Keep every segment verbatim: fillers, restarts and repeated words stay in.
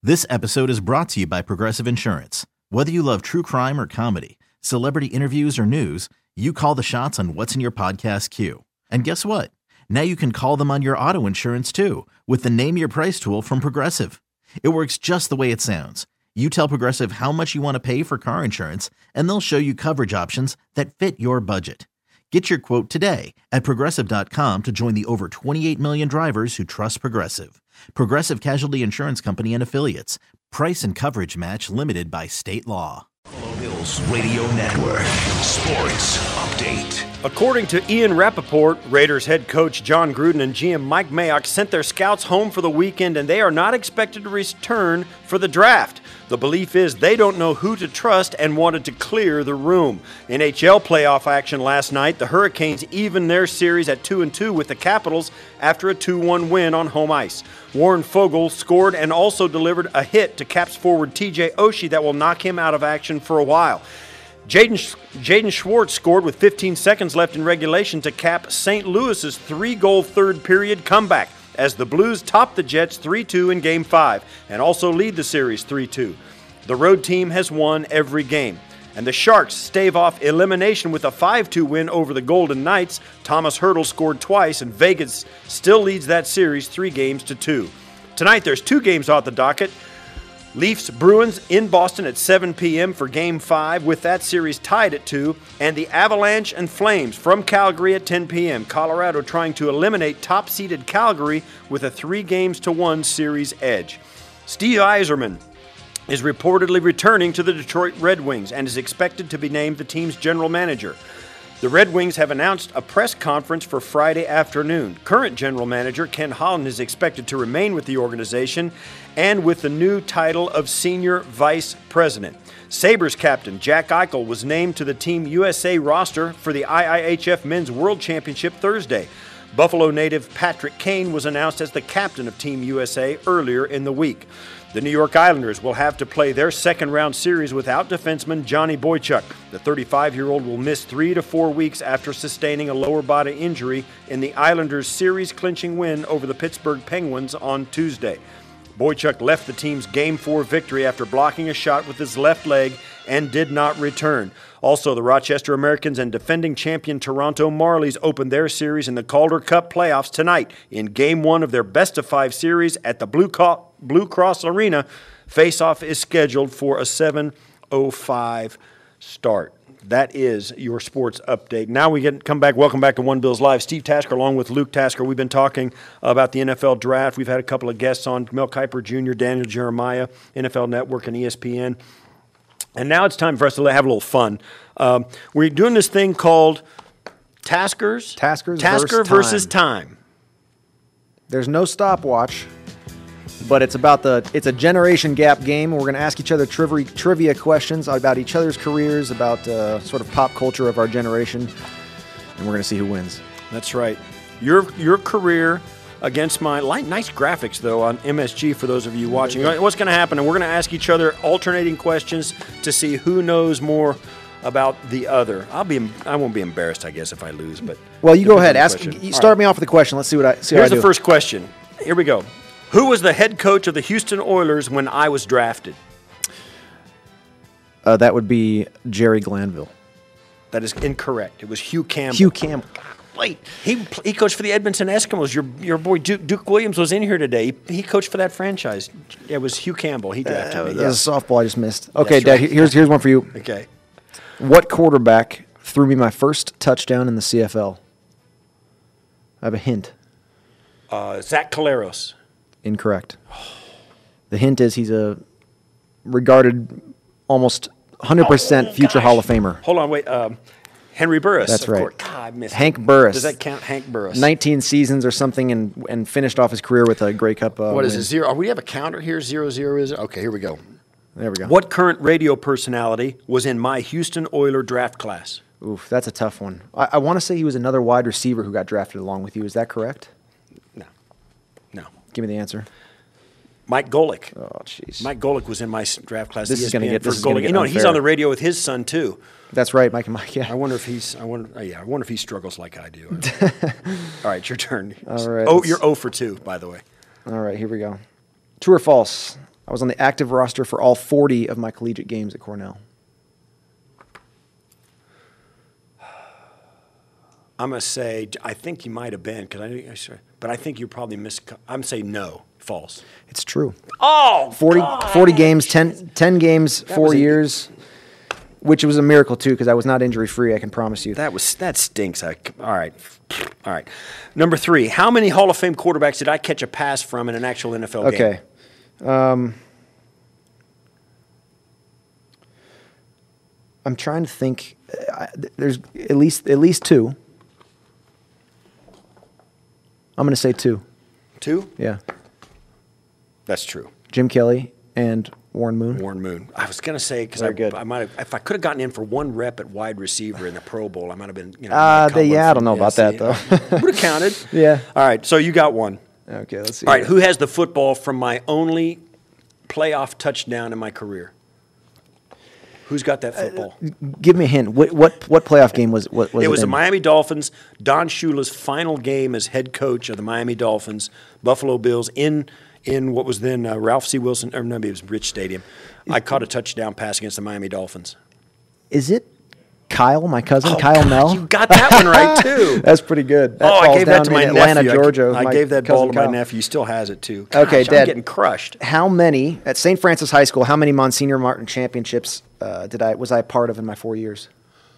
This episode is brought to you by Progressive Insurance. Whether you love true crime or comedy, celebrity interviews or news, you call the shots on what's in your podcast queue. And guess what? Now you can call them on your auto insurance too with the Name Your Price tool from Progressive. It works just the way it sounds. You tell Progressive how much you want to pay for car insurance, and they'll show you coverage options that fit your budget. Get your quote today at Progressive dot com to join the over twenty-eight million drivers who trust Progressive. Progressive Casualty Insurance Company and Affiliates. Price and coverage match limited by state law. Buffalo Bills Radio Network Sports Update. According to Ian Rappaport, Raiders head coach John Gruden and G M Mike Mayock sent their scouts home for the weekend, and they are not expected to return for the draft. The belief is they don't know who to trust and wanted to clear the room. N H L playoff action last night. The Hurricanes evened their series at two and two with the Capitals after a two one win on home ice. Warren Foegele scored and also delivered a hit to Caps forward T J Oshie that will knock him out of action for a while. Jaden Jaden Schwartz scored with fifteen seconds left in regulation to cap Saint Louis's three-goal third-period comeback as the Blues top the Jets three two in Game five and also lead the series three two. The road team has won every game. And the Sharks stave off elimination with a five two win over the Golden Knights. Thomas Hertl scored twice, and Vegas still leads that series three games to two. Tonight there's two games off the docket. Leafs Bruins in Boston at seven p.m. for Game five, with that series tied at two, and the Avalanche and Flames from Calgary at ten p.m. Colorado trying to eliminate top-seeded Calgary with a three games to one series edge. Steve Yzerman is reportedly returning to the Detroit Red Wings and is expected to be named the team's general manager. The Red Wings have announced a press conference for Friday afternoon. Current general manager Ken Holland is expected to remain with the organization and with the new title of senior vice president. Sabres captain Jack Eichel was named to the Team U S A roster for the I I H F Men's World Championship Thursday. Buffalo native Patrick Kane was announced as the captain of Team U S A earlier in the week. The New York Islanders will have to play their second-round series without defenseman Johnny Boychuk. The thirty-five-year-old will miss three to four weeks after sustaining a lower body injury in the Islanders' series-clinching win over the Pittsburgh Penguins on Tuesday. Boychuk left the team's Game four victory after blocking a shot with his left leg and did not return. Also, the Rochester Americans and defending champion Toronto Marlies opened their series in the Calder Cup playoffs tonight in Game one of their best-of-five series at the Blue, Co- Blue Cross Arena. Face-off is scheduled for a seven oh five start. That is your sports update. Now we get come back. Welcome back to One Bills Live. Steve Tasker along with Luke Tasker. We've been talking about the N F L draft. We've had a couple of guests on, Mel Kiper Junior, Daniel Jeremiah, N F L Network, and E S P N. And now it's time for us to have a little fun. Um, we're doing this thing called Taskers. Taskers Tasker versus, versus time. time. There's no stopwatch, but it's about the it's a generation gap game. We're going to ask each other trivia trivia questions about each other's careers, about uh, sort of pop culture of our generation, and we're going to see who wins. That's right. Your your career against mine. Like, nice graphics, though, on M S G for those of you watching. What's going to happen? And we're going to ask each other alternating questions to see who knows more about the other. I'll be. I won't be embarrassed, I guess, if I lose. But well, you go ahead. Ask. You start right. me off with a question. Let's see what I see. Here's how I the do. first question. Here we go. Who was the head coach of the Houston Oilers when I was drafted? Uh, that would be Jerry Glanville. That is incorrect. It was Hugh Campbell. Hugh Campbell. Wait, he he coached for the Edmonton Eskimos. Your your boy Duke, Duke Williams was in here today. He, he coached for that franchise. It was Hugh Campbell. He drafted uh, me. That yeah. was a softball I just missed. Okay, That's Dad. right. Here's here's one for you. Okay. What quarterback threw me my first touchdown in the C F L? I have a hint. Uh, Zach Caleros. Incorrect. The hint is he's a regarded almost one hundred percent oh, future gosh. Hall of Famer. Hold on, wait. Um, Henry Burris. That's of right. Course. God, I missed Hank it. Burris. Does that count, Hank Burris? nineteen seasons or something, and and finished off his career with a Grey Cup. Uh, what is win. it? Zero? Oh, we have a counter here. Zero zero is it? Okay. Here we go. There we go. What current radio personality was in my Houston Oiler draft class? Oof, that's a tough one. I, I want to say he was another wide receiver who got drafted along with you. Is that correct? No. No. Give me the answer. Mike Golick. Oh, jeez. Mike Golick was in my draft class. This E S P N is going to get for this is going to Golick. get You know, he's unfair. on the radio with his son too. That's right, Mike and Mike. Yeah. I wonder if he's. I wonder. Oh yeah. I wonder if he struggles like I do. All right, your turn. All right. Oh, you're zero for two, by the way. All right, here we go. True or false? I was on the active roster for all forty of my collegiate games at Cornell. I'm gonna say I think you might have been because I, I sure, but I think you probably missed. I'm saying no, false. It's true. Oh, forty, God. forty games, ten, ten games, That four was a- years, which was a miracle too because I was not injury free. I can promise you. That was that stinks. I, all right, all right. Number three. How many Hall of Fame quarterbacks did I catch a pass from in an actual N F L game? Okay. Um, I'm trying to think. I, there's at least at least two. I'm going to say two. Two. Yeah. That's true. Jim Kelly and Warren Moon. Warren Moon. I was gonna say because I, Very good. I might have if I could have gotten in for one rep at wide receiver in the Pro Bowl, I might have been. You know, Uh, might have caught they- one yeah, I from- don't know about that, see, though. Would have counted. Yeah. All right. So you got one. Okay, let's see. All right. Who has the football from my only playoff touchdown in my career? Who's got that football? Give me a hint. What what, what playoff game was what was it it was the in? Miami Dolphins. Don Shula's final game as head coach of the Miami Dolphins, Buffalo Bills, in in what was then uh, Ralph C. Wilson, or no, it was Rich Stadium. I caught a touchdown pass against the Miami Dolphins. Is it Kyle, my cousin, Oh, Kyle God, Mell? you got that one right, too. That's pretty good. That oh, I falls gave that down to my in Atlanta, nephew. I- Georgia. I, my gave that ball cousin to my Kyle. nephew. He still has it too. Gosh, Okay, I'm Dad. getting crushed. How many at Saint Francis High School? How many Monsignor Martin championships uh, did I was I part of in my four years?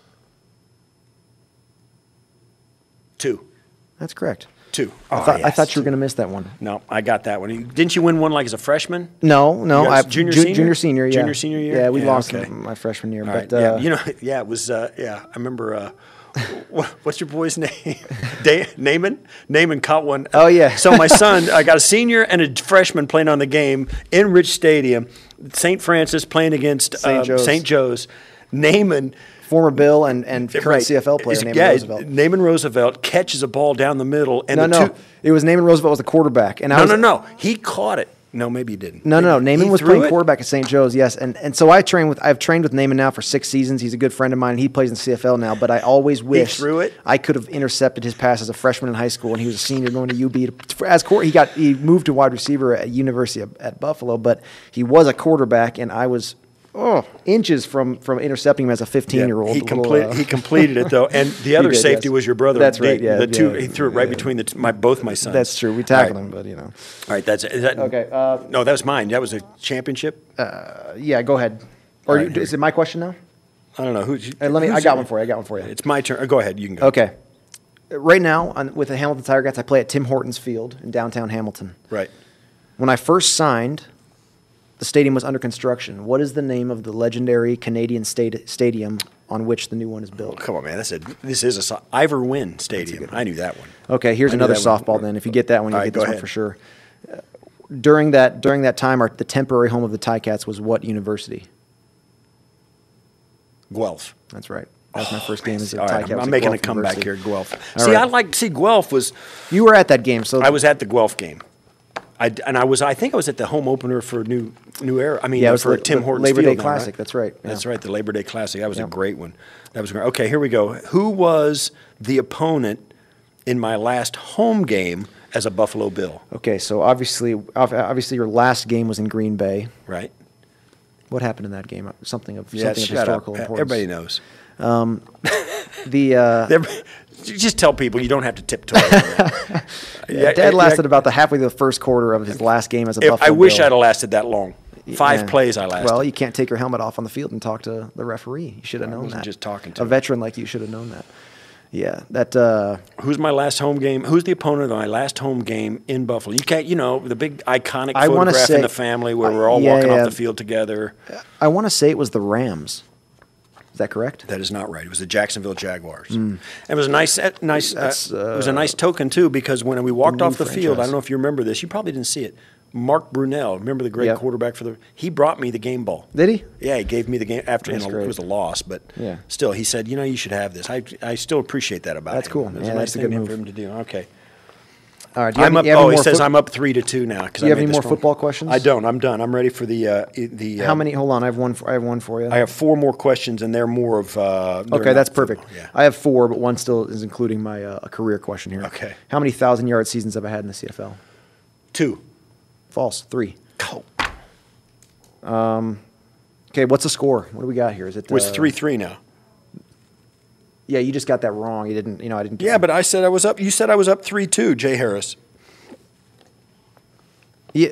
Two, That's correct. two. I Oh, thought I yes, thought you were two. going to miss that one. No, I got that one. Didn't you win one like as a freshman? No, no, You I guys junior, ju- senior? junior senior, yeah. Junior, senior year? Yeah, we Yeah, lost okay. in my freshman year, All but right, yeah, uh, you know, yeah, it was. Uh, yeah, I remember. Uh, what, what's your boy's name? Da- Naaman. Naaman caught one. Oh, yeah. So my son, I got a senior and a freshman playing on the game in Rich Stadium. Saint Francis playing against Saint um, Joe's. Saint Joe's. Naaman. former Bill and, and current Right. C F L player Is- named yeah, Roosevelt. Naaman Roosevelt catches a ball down the middle, and No, the no, two. it was Naaman Roosevelt was the quarterback, and I No, was, no, no. He caught it. No, maybe he didn't. No, no, no. Maybe- Naaman he was threw playing it? quarterback at Saint Joe's, yes, and and so I train with I've trained with Naaman now for six seasons. He's a good friend of mine. And he plays in the C F L now, but I always wish threw it? I could have intercepted his pass as a freshman in high school, and he was a senior going to U B. As court, he got he moved to wide receiver at University of, at Buffalo, but he was a quarterback, and I was oh inches from from intercepting him as a fifteen year old. He, complete, he completed it though, and the other did, safety yes. was your brother. That's right, Dave. yeah, the two yeah, he threw it right yeah. between the t- my both my sons. That's true. We All tackled right. him, but you know. All right, that's is that, Okay, uh, no, that was mine. That was a championship. Uh, yeah, go ahead. Or All right, you, is it my question now? I don't know who. Hey, let me. I got one for you. I got one for you. It's my turn. Go ahead. You can go. Okay. Right now, on, with the Hamilton Tiger Cats, I play at Tim Hortons Field in downtown Hamilton. Right. When I first signed, the stadium was under construction. What is the name of the legendary Canadian state, stadium on which the new one is built? Come on, man. That's a. This is a so- Ivor Wynn Stadium. I knew that one. Okay, here's I knew another that one. softball then. If you get that one, you All right, get go this one ahead. for sure. Uh, during that during that time, our, the temporary home of the Ticats was what university? Guelph. That's right. That was my first game as a All right, Ticat. I'm, was I'm at making a Guelph comeback University. here, Guelph. All See, right. I like see Guelph was. You were at that game, so I was at the Guelph game. I, and I was, I think I was at the home opener for New New Era. I mean, Yeah, it uh, was for the- Tim the Hortons Labor Day Field now, Classic, that's right, yeah. That's right, the Labor Day Classic. That was Yep. a great one. That was great. Okay, here we go. Who was the opponent in my last home game as a Buffalo Bill? Okay, so obviously, ob- obviously, your last game was in Green Bay. Right? What happened in that game? Something of Yeah, something of shut up. historical importance. Everybody knows. The uh, Everybody- Just tell people you don't have to tiptoe. on that. yeah, Dad lasted about the halfway through the first quarter of his last game as a If- Buffalo I wish Bill. I'd have lasted that long. Five Yeah. plays I lasted. Well, you can't take your helmet off on the field and talk to the referee. You should have I known wasn't that. just talking to a him. veteran like you should have known that. Yeah, that. Uh, Who's my last home game? Who's the opponent of my last home game in Buffalo? You can't, you know, the big iconic I wanna photograph say- in the family where I- we're all yeah, walking yeah. off the field together. I want to say it was the Rams. Is that correct? That is not right. It was the Jacksonville Jaguars. And it was a nice, uh, nice. Uh, That's, it was a nice token too because when we walked new off the field, I franchise. don't know if you remember this. You probably didn't see it. Mark Brunell, remember the great Yep. quarterback for the? He brought me the game ball. Did he? Yeah, he gave me the game after. You That's know, great. it was a loss, but Yeah. still, he said, you know, you should have this. I, I still appreciate that about That's him. cool. It was Yeah, a nice that's a thing good for move. him to do. Okay. All right. Do you have I'm any- up. you have Oh, any he more says foot- I'm up three to two now. Do you have any more football questions? I don't. I'm done. I'm ready for the uh, i- the. Uh, How many? Hold on. I have one. For, I have one for you. I have four more questions, and they're more of. Uh, they're Okay, not that's perfect. football, Yeah. I have four, but one still is including my uh, a career question here. Okay. How many thousand yard seasons have I had in the C F L? Two. False. Three. Oh. Okay, what's the score? What do we got here? Is it? It was uh, three three now. Yeah, you just got that wrong. You didn't. You know, I didn't. Yeah, but I said I was up. You said I was up three two, Jay Harris. Yeah.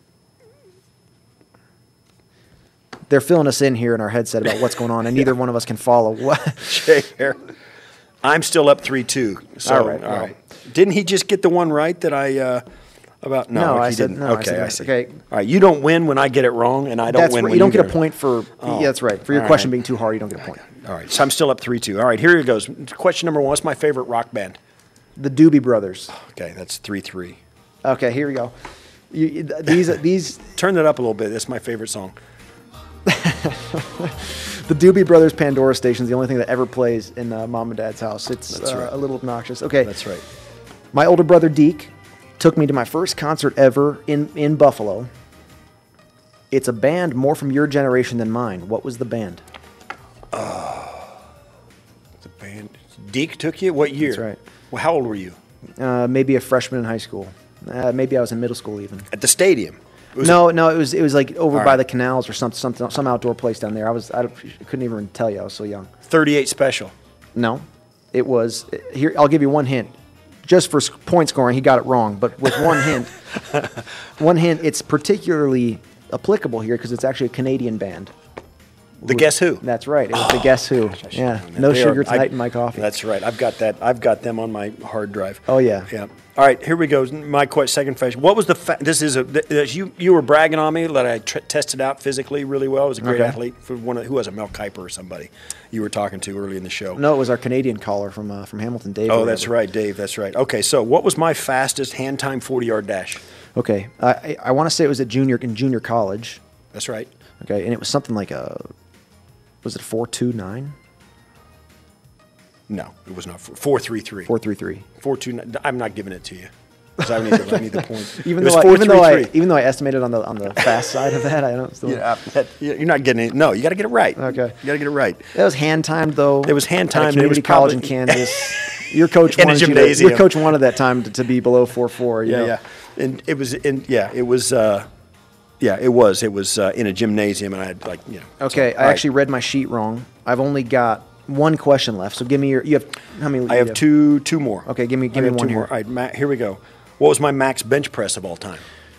They're filling us in here in our headset about what's going on, and neither one of us can follow. What? Jay Harris. I'm still up three two. So, All right, All well. right. Didn't he just get the one right that I uh, about? No, No, he I said- didn't. no, I Okay, said I no. see. Okay. All right. You don't win when I get it wrong, and I don't That's win right. when You don't get a it- point for. Oh. Yeah, that's right. For your All question right. being too hard, you don't get a point. All right. So I'm still up three two. All right. Here it goes. Question number one. What's my favorite rock band? The Doobie Brothers. Okay, that's three three. Okay, here we go. You, you- these these Turn that up a little bit. That's my favorite song. the Doobie Brothers Pandora station is the only thing that ever plays in uh, Mom and Dad's house. It's That's uh, right. a little obnoxious. Okay, That's right. my older brother Deke took me to my first concert ever in in Buffalo. It's a band more from your generation than mine. What was the band? The band. Deke took you? What year? That's right. Well, how old were you? Uh, maybe a freshman in high school. Uh, maybe I was in middle school even. At the stadium. It was No, no, it was it was like over All by right. the canals or some some some outdoor place down there. I was I don't- couldn't even tell you. I was so young. thirty-eight special. No, it was here. I'll give you one hint. Just for s- point scoring, he got it wrong. But with one hint, one hint, it's particularly applicable here because it's actually a Canadian band. The Guess Who. That's right. It was the Guess Who. I should've Yeah, known that. no They sugar are- tonight I- in my coffee. That's right. I've got that. I've got them on my hard drive. Oh, yeah. Yeah. All right. Here we go. My que- second question. What was the? Fa- this is a. th- th- you you were bragging on me that I tr- tested out physically really well. I was a great Okay. athlete. For one of, who was it? Mel Kiper or somebody you were talking to early in the show. No, it was our Canadian caller from uh, from Hamilton, Dave. Oh, or that's whatever. right, Dave. That's right. Okay. So what was my fastest hand time forty yard dash? Okay, I I, I want to say it was at junior in junior college. That's right. Okay, and it was something like a. Was it four two nine? No, it was not four three three. Four three three. Four two nine. I'm not giving it to you because I need the, I need the point. Even it was though, I, four even though three I three. even though I estimated on the on the fast side of that, I don't still. Yeah, that, you're not getting it. No, you got to get it right. Okay. You got to get it right. That was hand timed though. It was hand At a timed, and it was community college in probably- Kansas. Your coach In a wanted you to, gymnasium. your coach wanted that time to, to be below four four. Yeah, yeah. And it was in. Yeah, it was. Uh, yeah, it was. It was uh, in a gymnasium, and I had like you know. Okay, so, I all right. actually read my sheet wrong. I've only got one question left. So give me your. You have how many? I you have two. Two more. Okay, give me- I give me got one two here. more. All right, Matt, here we go. What was my max bench press of all time?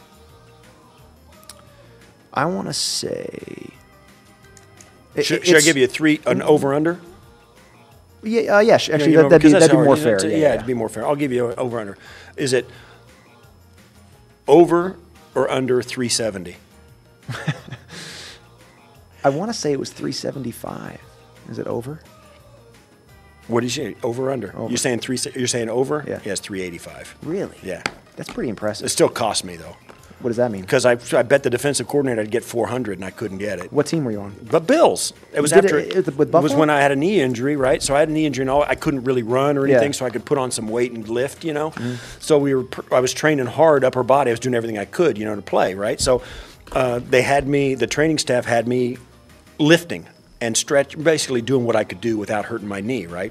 I want to say. Should, should I give you a three, an over under? Yeah, uh, yeah. sh- Actually, You know, that, would be because that's that'd be more hard. fair. It's- Yeah, yeah, yeah. it'd be more fair. I'll give you an over under. Is it over or under three seventy? I want to say it was three seventy five. Is it over? What did you say? Over or under? Over. You're saying three. You're saying over? Yeah. Yeah, it's three eighty five. Really? Yeah. That's pretty impressive. It still cost me though, What does that mean? because I I bet the defensive coordinator I'd get four hundred and I couldn't get it. What team were you on? But Bills. It was You did after it- it- with it was Buffalo? when I had a knee injury, right? So I had a knee injury and all, I couldn't really run or anything, Yeah. Mm-hmm. so I could put on some weight and lift, you know. So we were pr- I was training hard upper body. I was doing everything I could, you know, to play, right? So uh, they had me. The training staff had me lifting and stretch, basically doing what I could do without hurting my knee, right?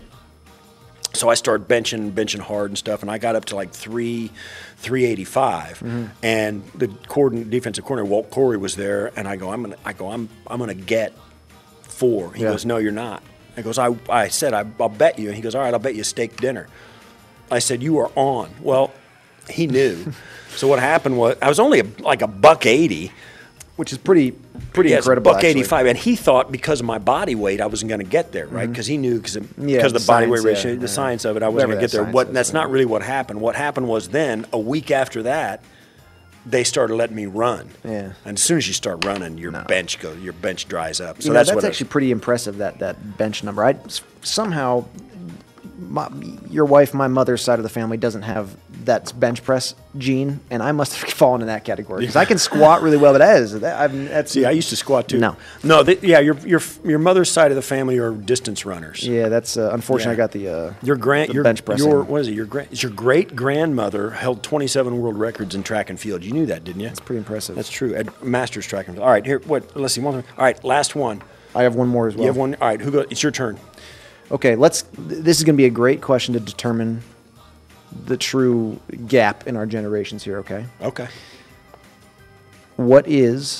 So I started benching, benching hard and stuff, and I got up to like three, three eighty-five. Mm-hmm. And the coordin- defensive coordinator Walt Corey was there, and I go, I'm gonna, I go, I'm, I'm gonna get four. He Yeah. goes, No, you're not. I goes, I, I said, I, I'll bet you. And he goes, All right, I'll bet you a steak dinner. I said, You are on. Well, he knew. So what happened was, I was only a, like a buck eighty. Which is pretty pretty Yeah, it's incredible. buck actually. eighty-five, and he thought because of my body weight, I wasn't going to get there, right? Because he knew because of, Yeah, because of the the body weight science, ratio, yeah, the yeah. science of it, I Whatever wasn't going to that get there. science What? is, That's yeah. not really what happened. What happened was then a week after that, they started letting me run. Yeah. And as soon as you start running, your No. bench goes, your bench dries up. So You know, that's, that's what I- actually pretty impressive. That that bench number. I somehow, my, your wife, my mother's side of the family doesn't have that bench press gene, and I must have fallen in that category because I can squat really well. But that is that. I've, that's See, I used to squat too. No. no, they, yeah, your your your mother's side of the family are distance runners. Yeah, that's uh, unfortunate. Yeah. I got the uh, Your grand, the your bench pressing. Your what is it? Your grand, your great grandmother held twenty-seven world records in track and field. You knew that, didn't you? That's pretty impressive. That's true. At Masters track and field. All right, here. What? Let's see. One. more. All right, last one. I have one more as well. You have one. All right. Who goes? It's your turn. Okay, let's. th- This is going to be a great question to determine the true gap in our generations here. Okay, Okay. what is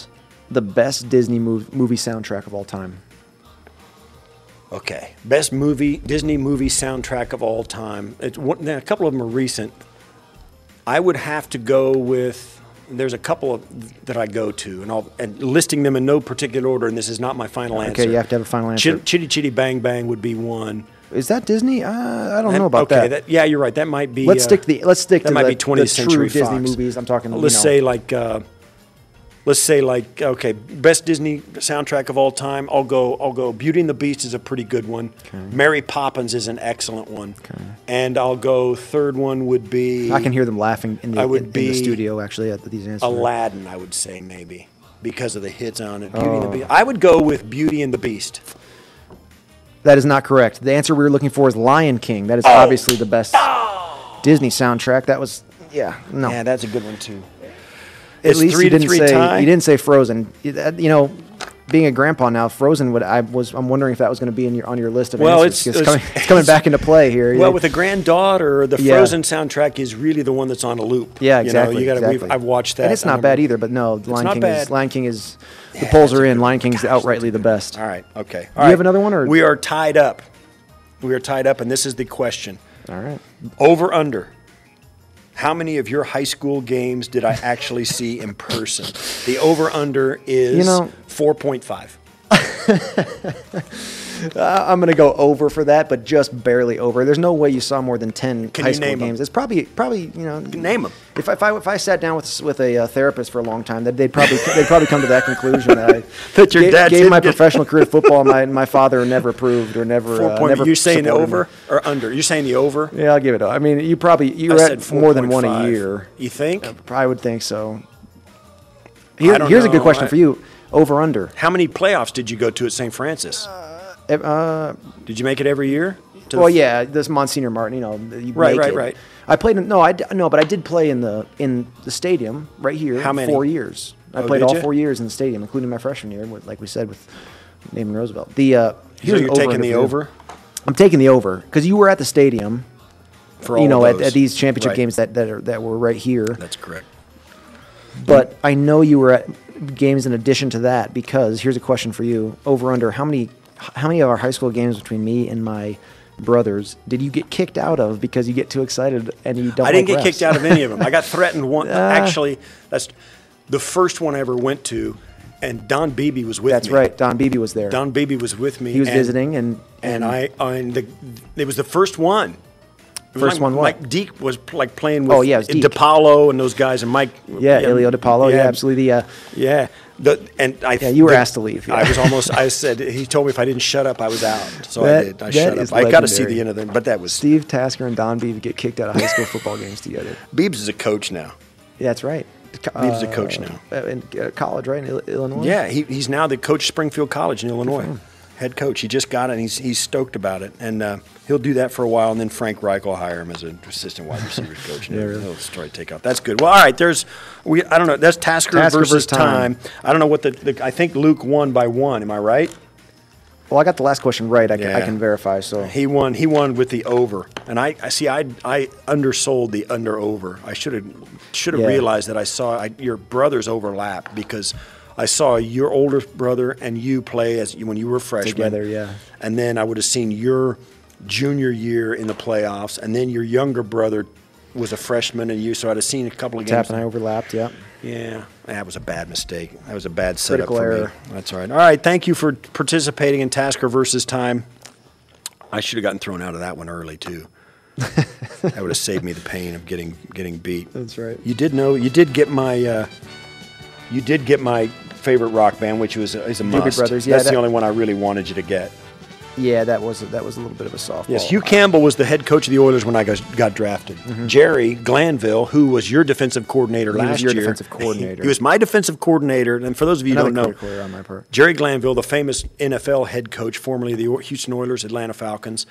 the best Disney mov- movie soundtrack of all time? Okay, best movie Disney movie soundtrack of all time. It's one, now, a couple of them are recent. I would have to go with. There's a couple of, that I go to, and I'll and listing them in no particular order. And this is not my final answer. Okay, you have to have a final answer. Ch- Chitty Chitty Bang Bang would be one. Is that Disney? Uh, I don't That- know about okay, that. Yeah, you're right. That might be. Let's uh, stick to the. Let's stick that to might the, be twentieth the century true Disney Fox. movies. I'm talking. Let's you know, say like. Uh, let's say like okay, best Disney soundtrack of all time. I'll go. I'll go. Beauty and the Beast is a pretty good one. Okay. Mary Poppins is an excellent one. Okay. And I'll go. Third one would be. I can hear them laughing in the, I would in, in be the studio actually at these answers. Aladdin, I would say maybe because of the hits on it. Beauty and the Beast. I would go with Beauty and the Beast. That is not correct. The answer we were looking for is Lion King. That is Oh. obviously the best Disney soundtrack. That was yeah no. Yeah, that's a good one too. At It's least three you to didn't three say tie. you didn't say Frozen. You that- you know, being a grandpa now, Frozen would I was I'm wondering if that was going to be in your on your list of Well, answers. it's- It's, coming, it's- it's coming back into play here. Well, with a granddaughter, the Yeah. Frozen soundtrack is really the one that's on a loop. yeah, You exactly. know, you gotta, exactly. we've, I've watched that. and it's I not bad remember- either. But no, Lion not King bad. is Lion King is the Yeah, polls that's are a in. good Lion one. King's Gosh, outrightly the best. All right, okay. Do you have another one, or- we are tied up? We are tied up, and this is the question: All right. over under. How many of your high school games did I actually see in person? The over under is You know- four point five. Uh, I'm going to go over for that, but just barely over. There's no way you saw more than ten Can high you school name 'em? games. It's probably probably you know Name 'em. If, if I if I sat down with with a uh, therapist for a long time, that they'd probably they'd probably come to that conclusion that I That your gave, dad gave didn't my get- professional career to football. My my father never approved or never. Four Uh, point. never You're saying the supported me. over or under? You're saying the over? Yeah, I'll give it. A, I mean, you probably you I were said at more than one a four point five. year. You think? I would think so. Here, I don't here's a know. good question I- for you. Over under. How many playoffs did you go to at Saint Francis? Uh, Did you make it every year? To the well, f- yeah, this Monsignor Martin, you know, you Right, make right, it. right. I played in, no, I d- no, but I did play in the in the stadium right here. How many? Four years. I Oh, played did all you? four years in the stadium, including my freshman year, with, like we said with Naaman Roosevelt. The uh, So here's you're an taking over the for you. over I'm taking the over because you were at the stadium. for you all know, of at, those. at these championship Right. games that that, are, that were right here. That's correct. But I know you were at games in addition to that because here's a question for you: over under how many how many of our high school games between me and my brothers did you get kicked out of because you get too excited and you don't? I didn't like get refs? kicked out of any of them. I got threatened one. Uh, actually, that's the first one I ever went to, and Don Beebe was with That's me. right. Don Beebe was there. Don Beebe was with me. he was and, visiting, and and I and the it was the first one. It was First like, one what? Like Deke was like playing with Oh, yeah, it was Deke. DePaulo and those guys and Mike. yeah, Ilio DePaulo. Yeah, absolutely. The uh, Yeah. The, and I, Yeah, you were the- asked to leave, yeah. I was almost. I said he told me if I didn't shut up, I was out. So That- I did. I that shut is up. I got to see legendary. the end of it, but that was Steve Tasker and Don Beebe get kicked out of high school football games together. Beebs is a coach now. Yeah, that's right. Beebe's a coach now. Uh, in uh, college, right in Il- Illinois. Yeah, he, he's now the coach of Springfield College in Illinois. Head coach. He just got it, and he's, he's stoked about it. And uh, he'll do that for a while, and then Frank Reich will hire him as an assistant wide receivers coach. And Yeah, he'll, really. he'll try to take off. That's good. Well, all right, there's – we I don't know. That's Tasker, Tasker versus versus time. time. I don't know what the, the – I think Luke won by one. Am I right? Well, I got the last question right. I, can, I Yeah. can verify. So He won. He won with the over, and I, I see. I I undersold the under over. I should have should have Yeah. realized that. I saw I, your brothers overlap because I saw your older brother and you play as when you were freshmen Together, yeah. And then I would have seen your junior year in the playoffs, and then your younger brother was a freshman, and you. So I'd have seen a couple of games. Tap and I overlapped. Yeah. Yeah, that was a bad mistake. That was a bad setup Critical for error. me. That's all right. All right, thank you for participating in Tasker versus Time. I should have gotten thrown out of that one early too. That would have saved me the pain of getting getting beat. That's right. You did know. You did get my. Uh, you did get my favorite rock band, which was a, is a Doobie must. Brothers, yeah, That's that- the only one I really wanted you to get. Yeah, that was that was a little bit of a softball. Yes, Hugh Campbell was the head coach of the Oilers when I got, got drafted. Jerry Glanville, who was your defensive coordinator Mm-hmm. He was last your year, defensive coordinator. He was my defensive coordinator. And for those of you who Another don't know, critical error on my part. Jerry Glanville, the famous N F L head coach, formerly of the Houston Oilers, Atlanta Falcons,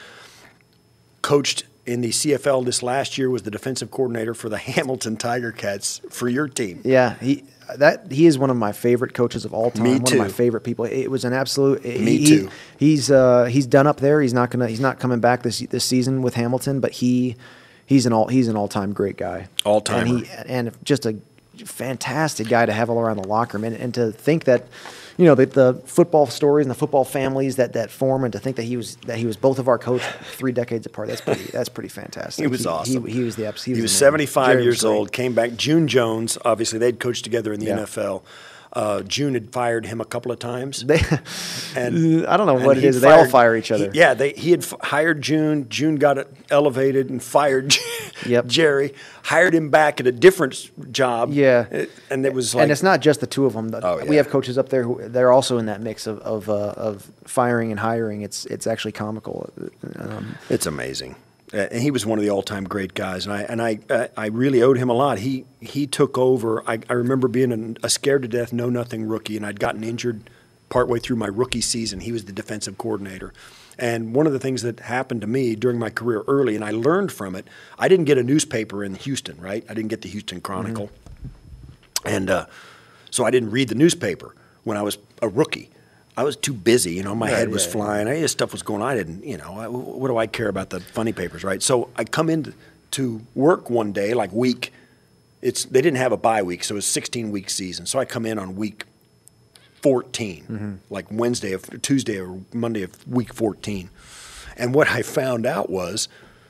coached in the C F L this last year, was the defensive coordinator for the Hamilton Tiger Cats for your team. Yeah, he that he is one of my favorite coaches of all time. Me One too. of my favorite people. It was an absolute. Me he, too. He's uh, he's done up there. He's not gonna. He's not coming back this this season with Hamilton. But he he's an all he's an all time great guy. All-timer. And he and just a fantastic guy to have all around the locker room, and, and to think that, you know, the, the football stories and the football families that, that form, and to think that he was that he was both of our coach three decades apart. That's pretty. That's pretty fantastic. He was he, awesome. He, he was the he was, he was the seventy-five Jerry years was old. Came back. June Jones. Obviously, they'd coached together in the Yeah. N F L. Uh, June had fired him a couple of times. They, and I don't know and what it he is. They all fired- fire each other. he- yeah, they he had f- hired June. June got it elevated and fired Yep. Jerry. Hired him back at a different s- job. Yeah. It- and it was like and it's not just the two of them. The- Oh, We yeah. have coaches up there who they're also in that mix of of, uh, of firing and hiring. It's it's actually comical. Um, It's amazing. Uh, and he was one of the all-time great guys, and I and I uh, I really owed him a lot. He he took over. I, I remember being a, a scared to death, know nothing rookie, and I'd gotten injured partway through my rookie season. He was the defensive coordinator, and one of the things that happened to me during my career early, and I learned from it. I didn't get a newspaper in Houston, right? I didn't get the Houston Chronicle, mm-hmm. and uh, so I didn't read the newspaper when I was a rookie. I was too busy, you know. My Right, head was yeah, flying. I, this stuff was going on. I didn't, you know. I, what do I care about the funny papers, right? So I come in to work one day, like week. It's they didn't have a bye week, so it was a sixteen week season. So I come in on week fourteen, Mm-hmm. like Wednesday of Tuesday or Monday of week fourteen, and what I found out was,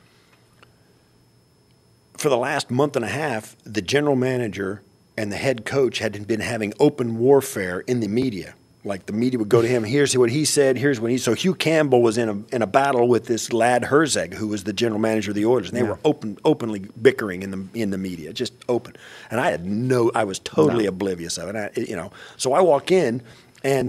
for the last month and a half, the general manager and the head coach had been having open warfare in the media. Like the media would go to him, here's what he said, here's what he. So Hugh Campbell was in a in a battle with this lad Herzeg, who was the general manager of the Oilers, and they Yeah. were open openly bickering in the in the media, just open. And I had no, I was totally No. oblivious of it. I, you know, so I walk in and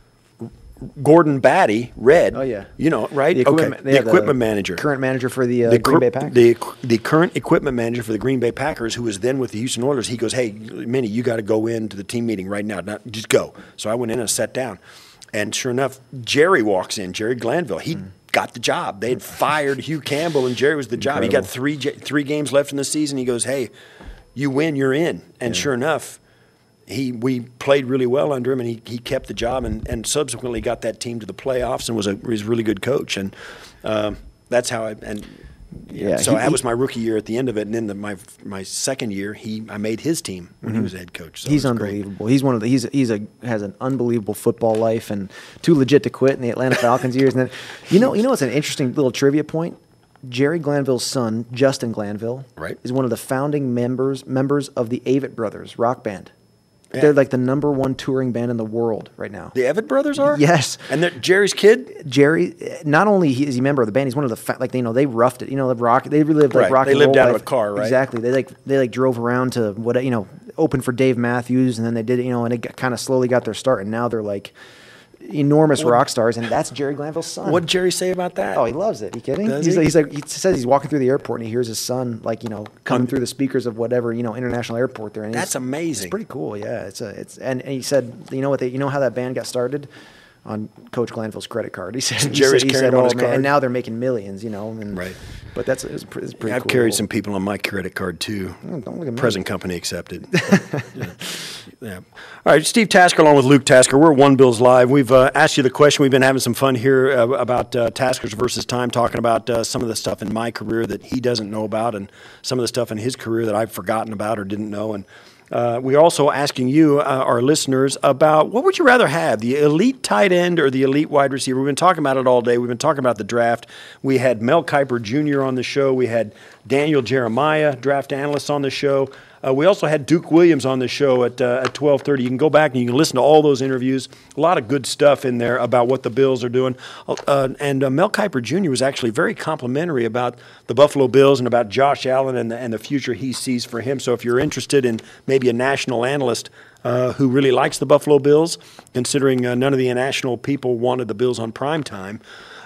Gordon Batty, Red. Oh, yeah. You know, right? The equipment, okay. yeah, The equipment manager. current manager for the, uh, The Green cur- Bay Packers. The, the current equipment manager for the Green Bay Packers, who was then with the Houston Oilers, he goes, "Hey, Minnie, you got to go into the team meeting right now. Not, just go." So I went in and sat down. And sure enough, Jerry walks in, Jerry Glanville. He Mm. got the job. They had fired Hugh Campbell, and Jerry was the job. He got Incredible. three j- three games left in the season. He goes, "Hey, you win, you're in." And sure enough, he we played really well under him, and he, he kept the job, and, and subsequently got that team to the playoffs, and was a was a really good coach. And um, that's how I and Yeah, so he- that was he- my rookie year at the end of it, and then the, my my second year, he I made his team when he was head coach. So it He's was great. unbelievable. He's one of the he's he's a has an unbelievable football life, and too legit to quit in the Atlanta Falcons years. And then, you know, you know, it's an interesting little trivia point. Jerry Glanville's son, Justin Glanville, Right. is one of the founding members members of the Avett Brothers rock band. Yeah. They're like the number one touring band in the world right now. The Evett brothers are? Yes. And they're Jerry's kid? Jerry, not only he- is he a member of the band, he's one of the fa- like you know they roughed it. You know, the rock. They really lived like Right. rock. They and lived roll out of life. a car, right? Exactly. They like they like drove around to what you know open for Dave Matthews, and then they did you know and they kind of slowly got their start, and now they're like enormous rock stars, and that's Jerry Glanville's son. What did Jerry say about that? Oh, he loves it. You kidding? Does he's, he? Like, he's like he says he's walking through the airport and he hears his son like you know coming Um, through the speakers of whatever you know international airport there. And That's it's- amazing. It's pretty cool. Yeah, it's a it's and, and he said you know what they you know how that band got started. On Coach Glanville's credit card, he said. He Jerry's said, he carrying said, him on "Oh his man!" card? And now they're making millions, you know. And, Right. But that's it's, pre- it's pretty. I've cool. carried some people on my credit card too. Oh, don't look at me. Present company accepted. yeah. Yeah. All right, Steve Tasker along with Luke Tasker. We're One Bills Live. We've uh, asked you the question. We've been having some fun here uh, about uh, Taskers versus Time, talking about uh, some of the stuff in my career that he doesn't know about, and some of the stuff in his career that I've forgotten about or didn't know. And uh, we're also asking you, uh, our listeners, about what would you rather have, the elite tight end or the elite wide receiver? We've been talking about it all day. We've been talking about the draft. We had Mel Kiper Junior on the show. We had Daniel Jeremiah, draft analyst, on the show. Uh, we also had Duke Williams on the show at uh, at twelve thirty. You can go back and you can listen to all those interviews. A lot of good stuff in there about what the Bills are doing. Uh, and uh, Mel Kiper Junior was actually very complimentary about the Buffalo Bills and about Josh Allen and the, and the future he sees for him. So if you're interested in maybe a national analyst uh, who really likes the Buffalo Bills, considering uh, none of the national people wanted the Bills on prime time,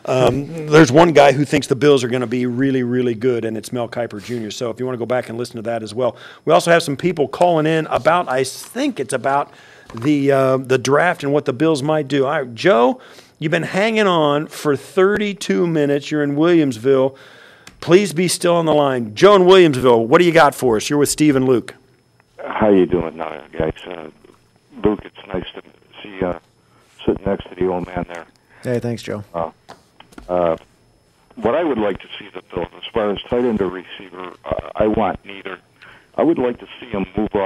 Um, there's one guy who thinks the Bills are going to be really, really good, and it's Mel Kiper Junior So if you want to go back and listen to that as well. We also have some people calling in about, I think it's about the uh, the draft and what the Bills might do. All right, Joe, you've been hanging on for thirty-two minutes. You're in Williamsville. Please be still on the line. Joe in Williamsville, what do you got for us? You're with Steve and Luke. How you doing now, guys? Uh, Luke, it's nice to see you uh, sitting next to the old man there. Hey, thanks, Joe. Uh, uh, what I would like to see the Bills, as far as tight end or receiver, uh, I want neither. I would like to see them move up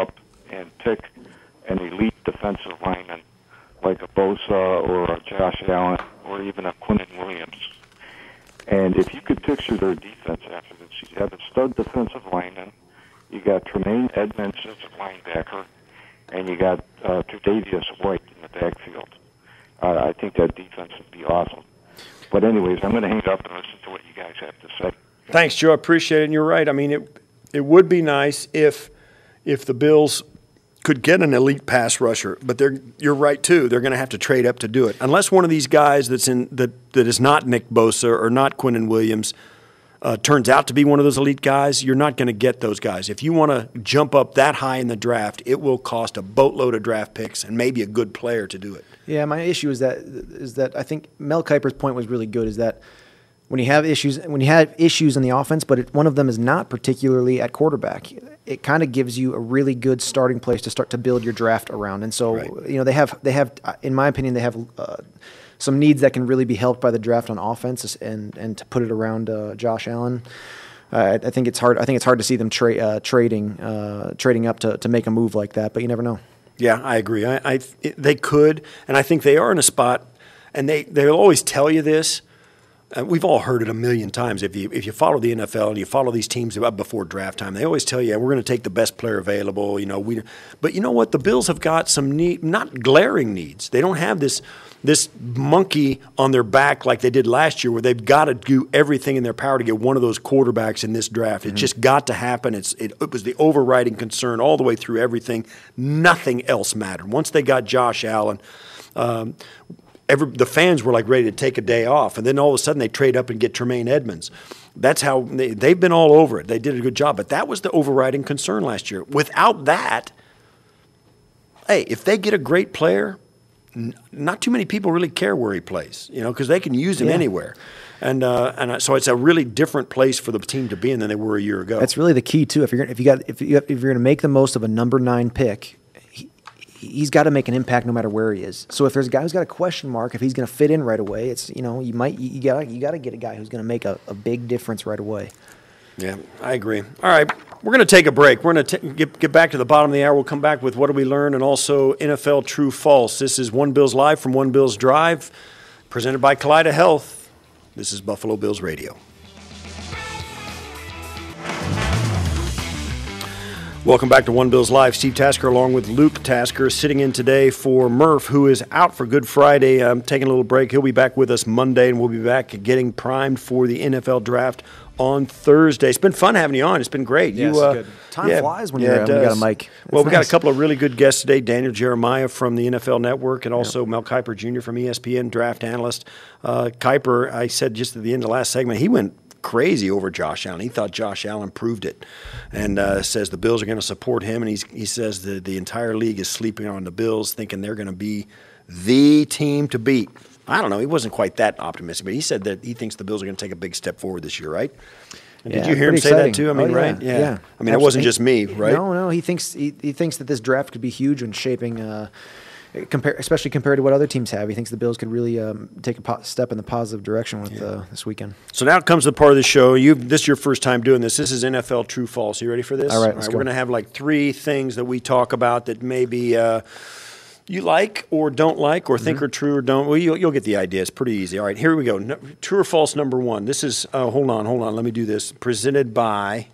and pick an elite defensive lineman like a Bosa or a Josh Allen or even a Quinnen Williams. And if you could picture their defense after this, you have a stud defensive lineman, you got Tremaine Edmonds as a linebacker, and you got uh, Tre'Davious White in the backfield. Uh, I think that defense would be awesome. But anyways, I'm going to hang up and listen to what you guys have to say. Thanks, Joe. I appreciate it. And you're right. I mean, it it would be nice if if the Bills could get an elite pass rusher, but they're you're right too. They're going to have to trade up to do it. Unless one of these guys that's in that that is not Nick Bosa or not Quinnen Williams uh, turns out to be one of those elite guys, you're not going to get those guys. If you want to jump up that high in the draft, it will cost a boatload of draft picks and maybe a good player to do it. Yeah, my issue is that is that I think Mel Kiper's point was really good. Is that when you have issues, when you have issues in the offense, but it, one of them is not particularly at quarterback, it kind of gives you a really good starting place to start to build your draft around. And so, Right. you know, they have they have, in my opinion, they have uh, some needs that can really be helped by the draft on offense, and and to put it around uh, Josh Allen. Uh, I, I think it's hard. I think it's hard to see them tra- uh, trading uh, trading up to to make a move like that, but you never know. Yeah, I agree. I, I they could, and I think they are in a spot, and they they'll always tell you this. Uh, we've all heard it a million times. If you if you follow the N F L and you follow these teams up before draft time, they always tell you, yeah, we're going to take the best player available. You know, we. But you know what? The Bills have got some need, not glaring needs. They don't have this this monkey on their back like they did last year, where they've got to do everything in their power to get one of those quarterbacks in this draft. Mm-hmm. It just got to happen. It's it, it was the overriding concern all the way through everything. Nothing else mattered. Once they got Josh Allen. Um, Every, the fans were like ready to take a day off, and then all of a sudden they trade up and get Tremaine Edmonds. That's how they, they've been all over it. They did a good job, but that was the overriding concern last year. Without that, hey, if they get a great player, n- not too many people really care where he plays, you know, because they can use him Yeah. anywhere. And uh, and so it's a really different place for the team to be in than they were a year ago. That's really the key too. If you're gonna, if you got if you if you're going to make the most of a number nine pick, he, he's got to make an impact no matter where he is. So if there's a guy who's got a question mark, if he's going to fit in right away, it's you know you might you got you got to get a guy who's going to make a, a big difference right away. Yeah, I agree. All right, we're going to take a break. We're going to get, get back to the bottom of the hour. We'll come back with what do we learn and also N F L True False. This is One Bills Live from One Bills Drive, presented by Kaleida Health. This is Buffalo Bills Radio. Welcome back to One Bills Live. Steve Tasker along with Luke Tasker sitting in today for Murph, who is out for Good Friday. I'm taking a little break. He'll be back with us Monday, and we'll be back getting primed for the N F L Draft on Thursday. It's been fun having you on. It's been great. Yes, you, uh, good. Time yeah, flies when yeah, you're it when you got a does. mic. Well, It's we got nice. a couple of really good guests today. Daniel Jeremiah from the N F L Network, and also Mel Kiper Junior from E S P N, draft analyst. Uh, Kiper, I said just at the end of the last segment, he went crazy over Josh Allen. He thought Josh Allen proved it, and uh, says the Bills are going to support him. And he's, he says the the entire league is sleeping on the Bills, thinking they're going to be the team to beat. I don't know. He wasn't quite that optimistic, but he said that he thinks the Bills are going to take a big step forward this year, right? And Yeah, did you hear him pretty say exciting. that too? I mean, Oh, yeah, right? Yeah. yeah. I mean, it wasn't Absolutely. just me, right? No, no. He thinks he, he thinks that this draft could be huge when shaping, uh, compare, especially compared to what other teams have. He thinks the Bills could really um, take a po- step in the positive direction with uh, this weekend. So now comes the part of the show. You this is your first time doing this. This is N F L True False. You ready for this? All right, let's We're go. going to have like three things that we talk about that maybe uh, you like or don't like or Mm-hmm. think are true or don't. Well, you'll, you'll get the idea. It's pretty easy. All right, here we go. No, true or false number one. This is, uh, hold on, hold on. Let me do this. Presented by,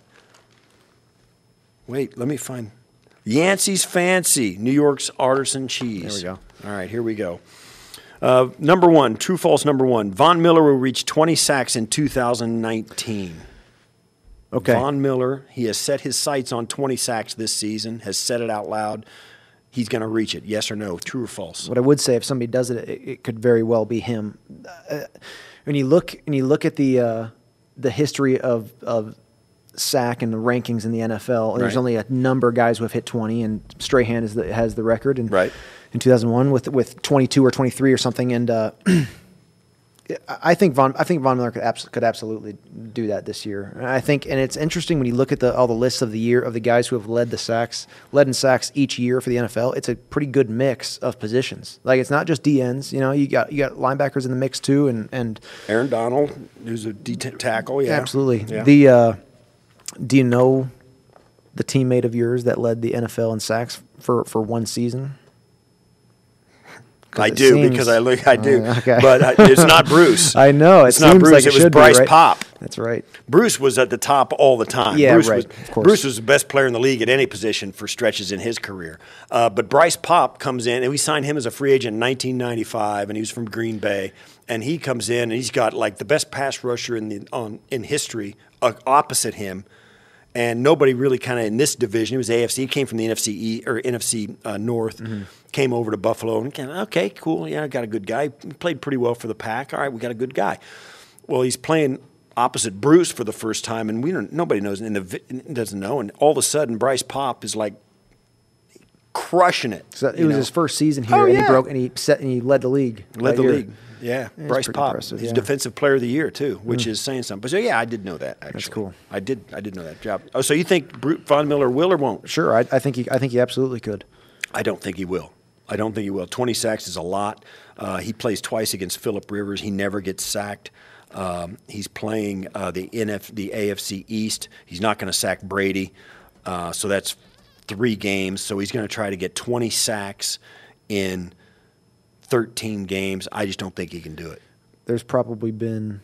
wait, let me find, Yancey's Fancy, New York's Artisan Cheese. There we go. All right, here we go. Uh, number one, true false number one. Von Miller will reach twenty sacks in two thousand nineteen. Okay. Von Miller, he has set his sights on twenty sacks this season, has said it out loud. He's going to reach it. Yes or no? True or false? What I would say, if somebody does it, it, it could very well be him. Uh, when you look, when you look at the uh, the history of of sack and the rankings in the N F L, there's Right. only a number of guys who have hit twenty, and Strahan is the, has the record. And Right. in two thousand one with with twenty-two or twenty-three or something, and uh, I think Von I think Von Miller could, abs- could absolutely do that this year. And I think, and it's interesting when you look at the all the lists of the year of the guys who have led the sacks, led in sacks each year for the N F L. It's a pretty good mix of positions. Like it's not just D Ns. You know, you got you got linebackers in the mix too, and and Aaron Donald, who's a D tackle, yeah. absolutely. Yeah. The uh, do you know the teammate of yours that led the N F L in sacks for, for one season? I do seems, because I look. I do, uh, okay. but I, it's not Bruce. I know it it's not seems Bruce. like it, it was should Bryce be, right? Pop. That's right. Bruce was at the top all the time. Yeah, Bruce right. Was, of course. Bruce was the best player in the league at any position for stretches in his career. Uh, but Bryce Pop comes in, and we signed him as a free agent in nineteen ninety-five, and he was from Green Bay. And he comes in, and he's got like the best pass rusher in the on in history uh, opposite him. And nobody really kind of in this division. He was A F C. He came from the N F C E, or N F C uh, North. Mm-hmm. Came over to Buffalo and kind of, okay, cool. Yeah, I got a good guy. He played pretty well for the Pack. All right, we got a good guy. Well, he's playing opposite Bruce for the first time, and we don't. Nobody knows, and the doesn't know. And all of a sudden, Bryce Pop is like crushing it. So it was know? his first season here, Oh, and yeah. he broke and he set and he led the league. Led that the year. league. Yeah, Yeah, Bryce pretty Pop. impressive, He's yeah. Defensive Player of the Year too, which mm. is saying something. But so yeah, I did know that. Actually, That's cool. I did. I did know that job. Oh, so you think Bru- Von Miller will or won't? Sure, I, I think he. I think he absolutely could. I don't think he will. I don't think he will. twenty sacks is a lot. Uh, he plays twice against Phillip Rivers. He never gets sacked. Um, he's playing uh, the N F, the A F C East. He's not going to sack Brady, uh, so that's three games. So he's going to try to get twenty sacks in thirteen games. I just don't think he can do it. There's probably been.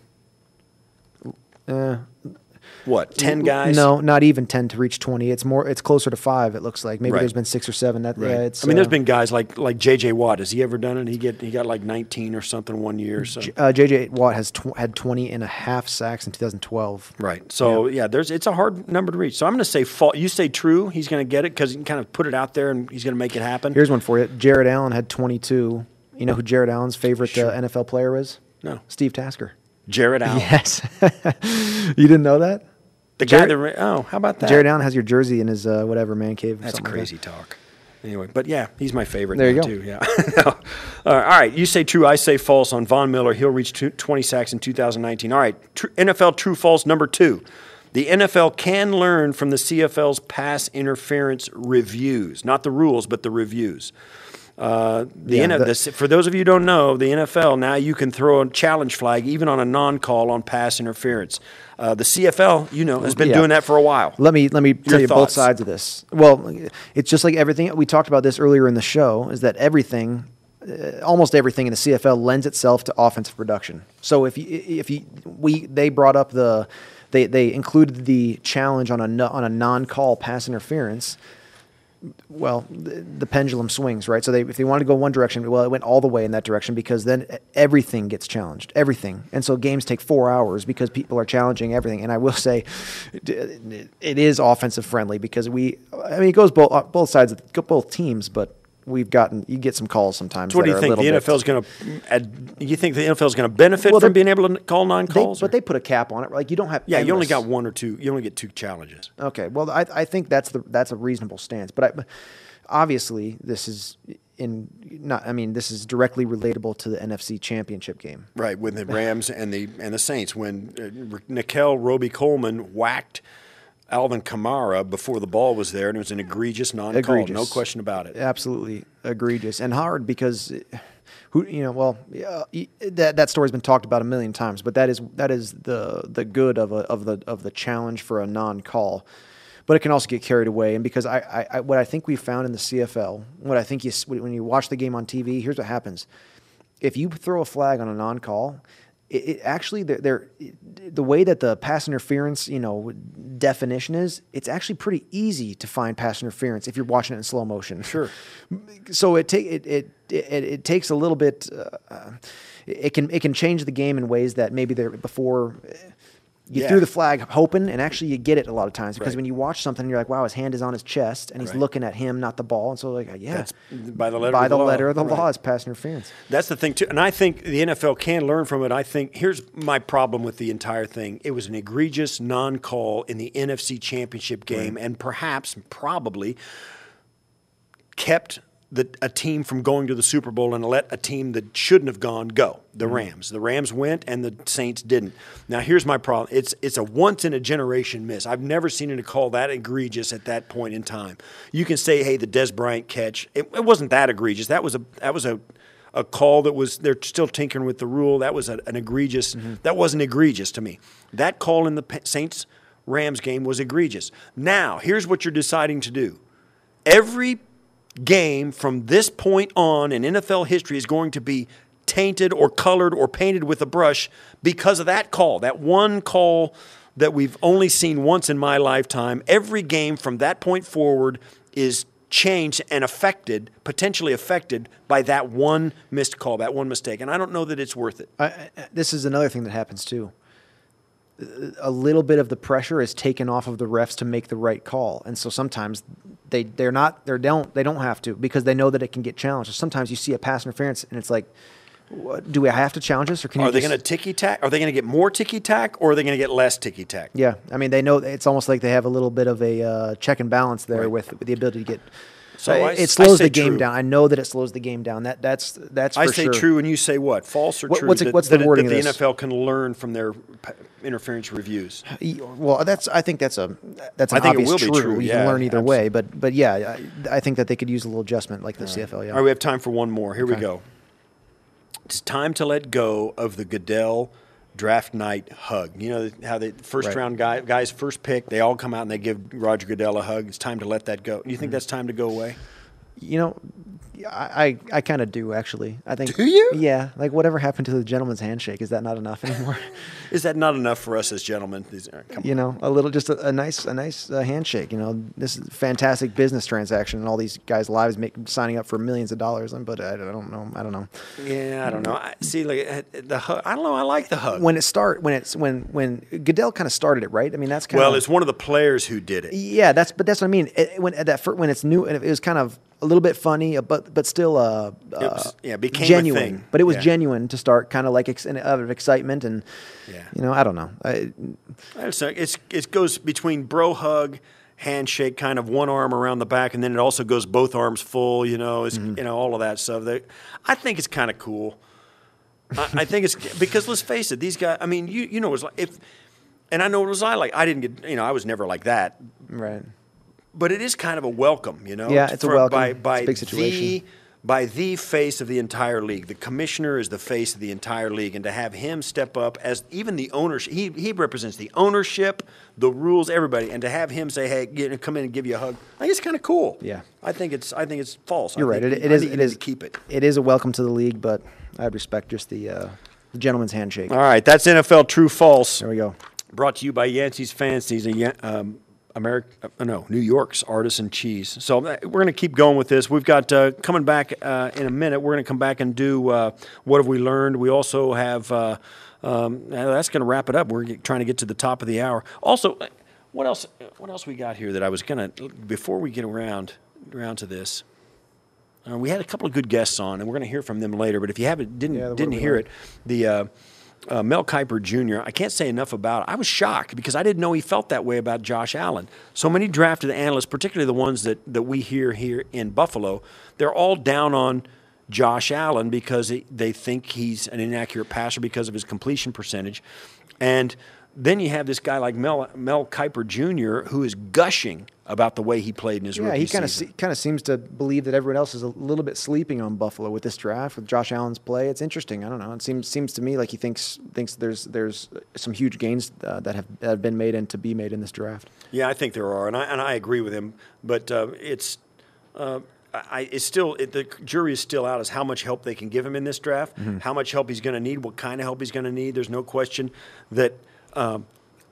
Uh, What, ten guys? No, not even ten to reach twenty. It's more. It's closer to five. It looks like maybe Right. there's been six or seven. That Right. yeah, it's. I mean, there's uh, been guys like like J J Watt. Has he ever done it? He get he got like nineteen or something one year. So Uh, J J Watt has tw- had twenty and a half sacks in two thousand twelve. right. So yeah. there's it's a hard number to reach. So I'm going to say fall. You say true. He's going to get it because he can kind of put it out there and he's going to make it happen. Here's one for you. Jared Allen had twenty-two. You know who Jared Allen's favorite Sure. uh, N F L player is? No. Steve Tasker. Jared Allen. Yes. You didn't know that? The guy Jared- that ra- oh, how about that? Jared Allen has your jersey in his uh, whatever man cave. or That's something crazy talk. Anyway, but yeah, he's my favorite. There you now go. Too. Yeah. all, right, all right, you say true. I say false on Von Miller. He'll reach two, twenty sacks in two thousand nineteen. All right, tr- N F L true false number two. The N F L can learn from the C F L's pass interference reviews, not the rules, but the reviews. Uh, the, Yeah, N F L, the- the, for those of you who don't know, the N F L now you can throw a challenge flag even on a non-call on pass interference. Uh, the C F L, you know, has been Yeah. doing that for a while. Let me let me tell you both thoughts? sides of this. Well, it's just like everything we talked about this earlier in the show. Is that everything, uh, almost everything in the C F L lends itself to offensive production. So if you if you we they brought up the they they included the challenge on a no- on a non-call pass interference. Well, the, the pendulum swings, right? So they, if they wanted to go one direction, well, it went all the way in that direction because then everything gets challenged, everything. And so games take four hours because people are challenging everything. And I will say, it is offensive friendly because we, I mean, it goes both both sides, of, both teams, but we've gotten you get some calls sometimes. So what that do you are a think little the N F L is bit- going to? You think the N F L is going to benefit Well, from they- being able to call They, non-calls? but or- they put a cap on it. Like you don't have. yeah, you only endless- got one or two. You only get two challenges. Okay, well, I, I think that's the that's a reasonable stance, but I, obviously this is in not. I mean, this is directly relatable to the N F C Championship game. Right, with the Rams and the and the Saints when uh, Nickel Roby Coleman whacked Alvin Kamara before the ball was there, and it was an egregious non-call. Egregious. No question about it. Absolutely egregious and hard because, who you know, well, yeah, that that story's been talked about a million times, but that is that is the the good of a of the of the challenge for a non-call. But it can also get carried away, and because I, I, I what I think we found in the C F L, what I think you when you watch the game on T V, here's what happens: if you throw a flag on a non-call, it, it actually they're, they're the way that the pass interference you know definition is, it's actually pretty easy to find pass interference if you're watching it in slow motion. Sure. So it take it it, it it takes a little bit. Uh, it can it can change the game in ways that maybe there before. You Yeah. threw the flag hoping, and actually you get it a lot of times because Right. when you watch something, you're like, wow, his hand is on his chest, and he's Right. looking at him, not the ball. And so, like, yeah, That's by the letter by of the the law. letter of the Right. law is pass interference. That's the thing too, and I think the N F L can learn from it. I think here's my problem with the entire thing: it was an egregious non-call in the N F C Championship game, and perhaps, probably, kept the, a team from going to the Super Bowl and let a team that shouldn't have gone go. The Rams. The Rams went, and the Saints didn't. Now, here's my problem: it's it's a once in a generation miss. I've never seen a call that egregious at that point in time. You can say, hey, the Des Bryant catch, it, it wasn't that egregious. That was a that was a a call that was, they're still tinkering with the rule. That was a, an egregious, that wasn't egregious to me. That call in the Saints Rams game was egregious. Now, here's what you're deciding to do. Every game from this point on in N F L history is going to be tainted or colored or painted with a brush because of that call, that one call that we've only seen once in my lifetime. Every game from that point forward is changed and affected, potentially affected by that one missed call, that one mistake. And I don't know that it's worth it. I, I, this is another thing that happens too. A little bit of the pressure is taken off of the refs to make the right call, and so sometimes they they're not they don't they don't have to because they know that it can get challenged. So sometimes you see a pass interference, and it's like, what, do we have to challenge this, or can are you they just... going to ticky tack? Are they going to get more ticky tack, or are they going to get less ticky tack? Yeah, I mean they know it's almost like they have a little bit of a uh, check and balance there Right. with, with the ability to get. So uh, I- it slows I say the game true. down. I know that it slows the game down. That that's that's for I say sure. true, and you say what? False or What- true? what's it- that, what's the that, wording that of the this? N F L can learn from their p- interference reviews. Well, that's I think that's a that's an I think it obvious will be true. true, You yeah, can learn either absolutely. way, but but yeah, I, I think that they could use a little adjustment like the C F L. Yeah. All right, we have time for one more. Here we Okay. go. It's time to let go of the Goodell draft night hug. You know how the first Right. round guy, guys first pick, they all come out and they give Roger Goodell a hug. It's time to let that go. You Mm-hmm. think that's time to go away? You know, I I, I kind of do actually. I think. Do you? Yeah. Like whatever happened to the gentleman's handshake? Is that not enough anymore? Is that not enough for us as gentlemen? These, uh, come you know, a little, just a, a nice, a nice uh, handshake. You know, this is a fantastic business transaction, and all these guys' lives make signing up for millions of dollars. But I, I don't know. I don't know. on. Yeah, I don't know. I, see, like uh, the hug. I don't know. I like the hug. When it start, when it's when when Goodell kind of started it, right? I mean, that's kind well, of it's one of the players who did it. yeah. That's but that's what I mean. It, when at that fir- when it's new, and it was kind of a little bit funny, uh, but but still uh, uh was- yeah, it became a genuine. thing. But it was Yeah. genuine to start, kind of like ex- out of excitement and Yeah. you know, I don't know. I, It's, it's it goes between bro hug, handshake, kind of one arm around the back, and then it also goes both arms full. You know, it's, Mm-hmm. you know all of that stuff. They, I think it's kind of cool. I, I think it's because let's face it, these guys. I mean, you you know, it was like if, and I know it was I like I didn't get you know I was never like that, right. but it is kind of a welcome. You know, Yeah, it's a for- welcome. by It's a by big situation. the by the face of the entire league. The commissioner is the face of the entire league, and to have him step up as even the ownership, he he represents the ownership, the rules, everybody, and to have him say, "Hey, get, come in and give you a hug," I think it's kind of cool. Yeah. I think it's I think it's false. You're I right. think It, you- it I is. think you It need is. to keep it. It is a welcome to the league, but I respect just the uh, the gentleman's handshake. All right, that's N F L True False. There we go. Brought to you by Yancey's Fancies, a Yan- um, America, uh, no, New York's artisan cheese. So uh, we're going to keep going with this. We've got uh, coming back uh, in a minute. We're going to come back and do uh, what have we learned. We also have. Uh, um, uh, that's going to wrap it up. We're get, trying to get to the top of the hour. Also, uh, what else? What else we got here that I was going to before we get around around to this. Uh, we had a couple of good guests on, and we're going to hear from them later. But if you haven't didn't Yeah, the didn't what we hear learned. it, the uh, uh, Mel Kiper Junior I can't say enough about it. I was shocked because I didn't know he felt that way about Josh Allen. So many drafted analysts, particularly the ones that, that we hear here in Buffalo, they're all down on Josh Allen because he, they think he's an inaccurate passer because of his completion percentage. And then you have this guy like Mel, Mel Kiper Junior who is gushing about the way he played in his Yeah, rookie he kind of season. kind of seems to believe that everyone else is a little bit sleeping on Buffalo with this draft, with Josh Allen's play. It's interesting. I don't know. It seems seems to me like he thinks thinks there's there's some huge gains uh, that have that have been made and to be made in this draft. Yeah, I think there are, and I and I agree with him. But uh, it's uh, I it's still it, the jury is still out as how much help they can give him in this draft, Mm-hmm. how much help he's going to need, what kind of help he's going to need. There's no question that. Um,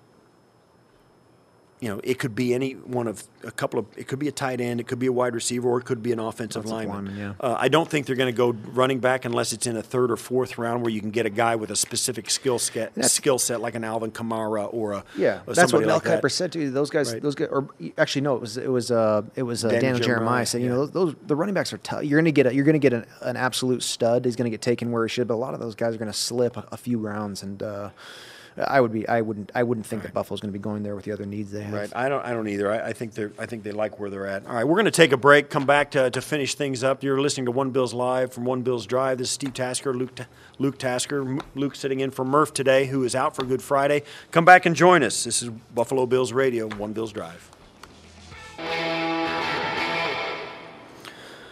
You know, it could be any one of a couple of. It could be a tight end, it could be a wide receiver, or it could be an offensive, Offensive lineman. lineman, yeah. uh, I don't think they're going to go running back unless it's in a third or fourth round, where you can get a guy with a specific skill set, That's- skill set like an Alvin Kamara or a Yeah, or that's what somebody Mel like that. Kiper said to you. Those guys, Right. those guys, or actually no, it was it was uh, it was uh, Daniel Daniel Jeremiah, Jeremiah, said, you yeah. know, those, those the running backs are tough. You're gonna get a, you're gonna get an, an absolute stud. He's gonna get taken where he should, but a lot of those guys are gonna slip a, a few rounds, and uh, I would be I wouldn't I wouldn't think that Buffalo's gonna be going there with the other needs they have. Right. I don't. I don't either. I, I think they're. I think they like where they're at. All right. We're going to take a break. Come back to, to finish things up. You're listening to One Bills Live from One Bills Drive. This is Steve Tasker, Luke Ta- Luke Tasker. M- Luke sitting in for Murph today, who is out for Good Friday. Come back and join us. This is Buffalo Bills Radio, One Bills Drive.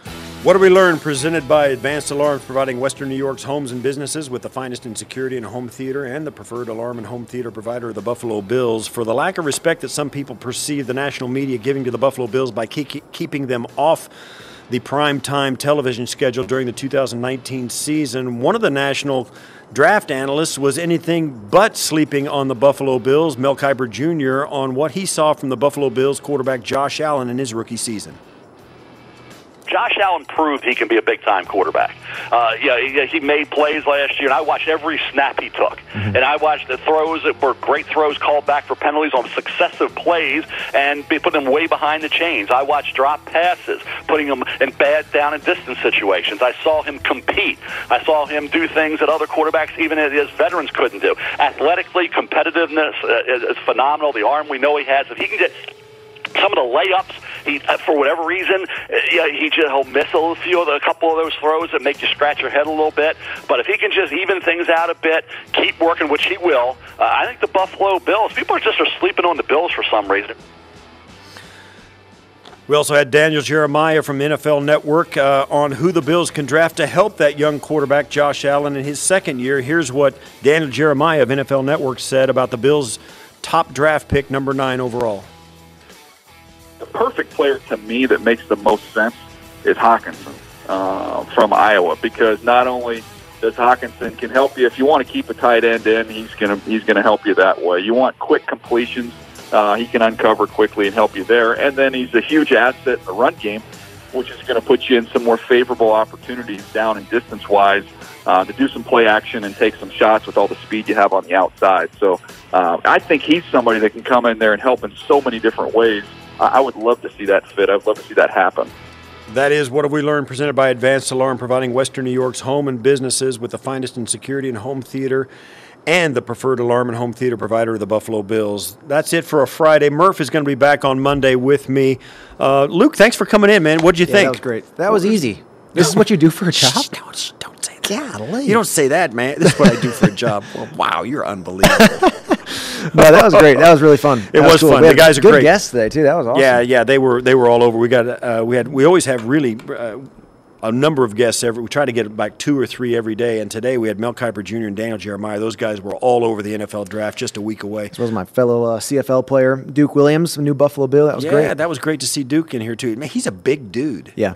What do we learn? Presented by Advanced Alarms, providing Western New York's homes and businesses with the finest in security and home theater, and the preferred alarm and home theater provider of the Buffalo Bills. For the lack of respect that some people perceive the national media giving to the Buffalo Bills by keep, keeping them off the prime-time television schedule during the two thousand nineteen season, one of the national draft analysts was anything but sleeping on the Buffalo Bills, Mel Kiper Junior, on what he saw from the Buffalo Bills quarterback Josh Allen in his rookie season. Josh Allen proved he can be a big-time quarterback. Uh, yeah, he, he made plays last year, and I watched every snap he took. Mm-hmm. And I watched the throws that were great throws called back for penalties on successive plays and be, put them way behind the chains. I watched drop passes, putting them in bad down and distance situations. I saw him compete. I saw him do things that other quarterbacks, even as veterans, couldn't do. Athletically, competitiveness uh, is, is phenomenal. The arm we know he has. If he can get some of the layups, he, uh, for whatever reason, uh, yeah, he just, he'll miss a few of the, a couple of those throws that make you scratch your head a little bit. But if he can just even things out a bit, keep working, which he will, uh, I think the Buffalo Bills, people are just are sleeping on the Bills for some reason. We also had Daniel Jeremiah from N F L Network uh, on who the Bills can draft to help that young quarterback Josh Allen in his second year. Here's what Daniel Jeremiah of N F L Network said about the Bills' top draft pick, number nine overall. The perfect player to me that makes the most sense is Hockenson uh, from Iowa, because not only does Hockenson can help you if you want to keep a tight end in, he's gonna he's gonna help you that way. You want quick completions, uh, he can uncover quickly and help you there. And then he's a huge asset in the run game, which is going to put you in some more favorable opportunities down and distance wise uh, to do some play action and take some shots with all the speed you have on the outside. So uh, I think he's somebody that can come in there and help in so many different ways. I would love to see that fit. I would love to see that happen. That is What Have We Learned, presented by Advanced Alarm, providing Western New York's home and businesses with the finest in security and home theater, and the preferred alarm and home theater provider of the Buffalo Bills. That's it for a Friday. Murph is going to be back on Monday with me. Uh, Luke, thanks for coming in, man. What'd you yeah, think? That was great. That was easy. This is what you do for a job? Shh, don't, shh, don't say that. Golly. You don't say that, man. This is what I do for a job. Well, wow, you're unbelievable. No, that was great. That was really fun. It that was, was cool. fun. We The had guys are good great. guests today too. That was awesome. Yeah, yeah, they were they were all over. We got uh, we had we always have really uh, a number of guests every. We try to get like two or three every day. And today we had Mel Kiper Junior and Daniel Jeremiah. Those guys were all over the N F L draft just a week away. As well as my fellow uh, C F L player Duke Williams, a new Buffalo Bill. That was yeah, great. Yeah, that was great to see Duke in here too. Man, he's a big dude. Yeah,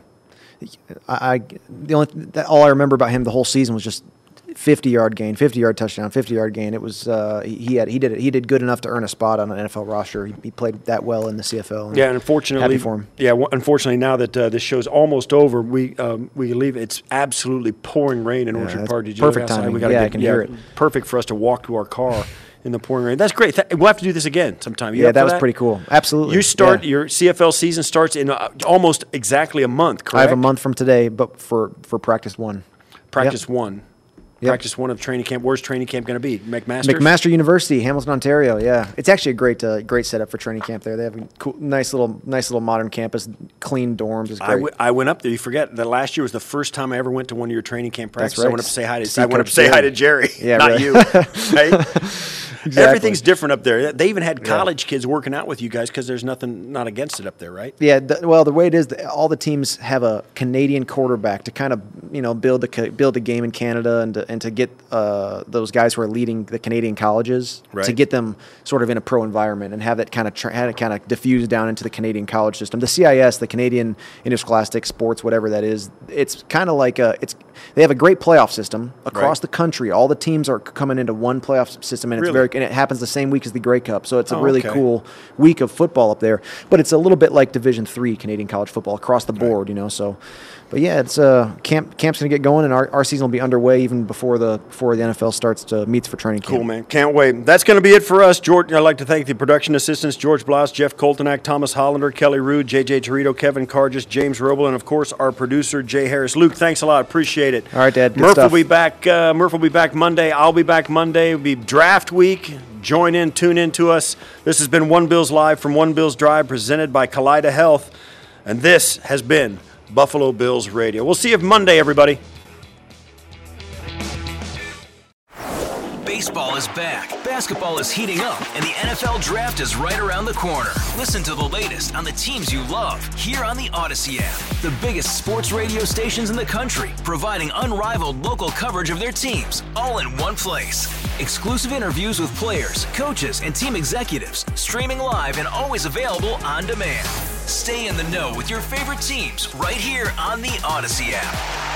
I, I the only that, all I remember about him the whole season was just fifty-yard gain, fifty-yard touchdown, fifty-yard gain. It was uh, he, he had he did it, he did good enough to earn a spot on an N F L roster. He, he played that well in the C F L. And yeah, and unfortunately, happy for him. Yeah, well, unfortunately, now that uh, this show's almost over, we um, we leave. It's absolutely pouring rain in Yeah, Orchard that's Park. Did you perfect look outside? timing. We gotta Yeah, get, I can hear it. Perfect for us to walk to our car in the pouring rain. That's great. Th- we'll have to do this again sometime. You Yeah, up that for was pretty cool. Absolutely. You start Yeah. your C F L season starts in uh, almost exactly a month. Correct. I have a month from today, but for for practice one. Practice Yep. one. Yep. Practice one of training camp. Where's training camp going to be? McMaster? McMaster University, Hamilton, Ontario. Yeah, it's actually a great, uh, great setup for training camp there. They have a cool, nice little, nice little modern campus, clean dorms. It's great. I, w- I went up there. You forget that last year was the first time I ever went to one of your training camp practices. right. I went up to say hi to. See I went up Coach to say hi Jerry. to Jerry. Yeah, not right. you. Right? Exactly. Everything's different up there. They even had college kids working out with you guys because there's nothing not against it up there, right? Yeah, the, well, the way it is, the, all the teams have a Canadian quarterback to kind of, you know, build the build the game in Canada and to, and to get uh, those guys who are leading the Canadian colleges Right. to get them sort of in a pro environment and have that kind of tra- have it kind of diffuse down into the Canadian college system. The C I S, the Canadian Interscholastic Sports, whatever that is, it's kind of like a it's they have a great playoff system across Right. the country. All the teams are coming into one playoff system, and it's Really? very and it happens the same week as the Grey Cup. So it's a Oh, really okay. cool week of football up there. But it's a little bit like Division Three Canadian college football across the board, you know. So, but yeah, it's uh camp camp's gonna get going, and our, our season will be underway even before the before the N F L starts to meets for training camp. Cool, man. Can't wait. That's going to be it for us. George, I'd like to thank the production assistants, George Blouse, Jeff Coltonak, Thomas Hollander, Kelly Rude, J J Torito, Kevin Cargis, James Roble, and, of course, our producer, Jay Harris. Luke, thanks a lot. Appreciate it. All right, Dad. Good Murph stuff. will be back. Uh, Murph will be back Monday. I'll be back Monday. It'll be draft week. Join in, tune in to us. This has been One Bills Live from One Bills Drive, presented by Kaleida Health. And this has been Buffalo Bills Radio. We'll see you Monday, everybody. Baseball is back, basketball is heating up, and the N F L Draft is right around the corner. Listen to the latest on the teams you love here on the Odyssey app. The biggest sports radio stations in the country, providing unrivaled local coverage of their teams, all in one place. Exclusive interviews with players, coaches, and team executives, streaming live and always available on demand. Stay in the know with your favorite teams right here on the Odyssey app.